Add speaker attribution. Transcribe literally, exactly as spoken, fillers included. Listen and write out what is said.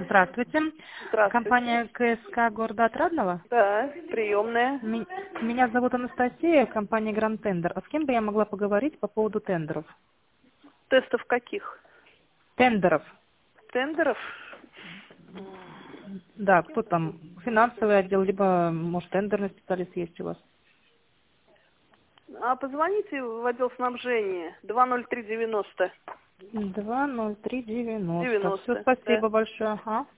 Speaker 1: Здравствуйте.
Speaker 2: Здравствуйте.
Speaker 1: Компания КСК города Отрадного.
Speaker 2: Да, приемная.
Speaker 1: Ми- Меня зовут Анастасия, компания Гранд Тендер. А с кем бы я могла поговорить по поводу тендеров?
Speaker 2: Тестов каких?
Speaker 1: Тендеров.
Speaker 2: Тендеров?
Speaker 1: Да, кто там? Финансовый отдел, либо, может, тендерный специалист есть у вас?
Speaker 2: А позвоните в отдел снабжения. два ноль три девяносто.
Speaker 1: два ноль три девяносто. Все,
Speaker 2: девяносто,
Speaker 1: спасибо
Speaker 2: да.
Speaker 1: большое. Ага.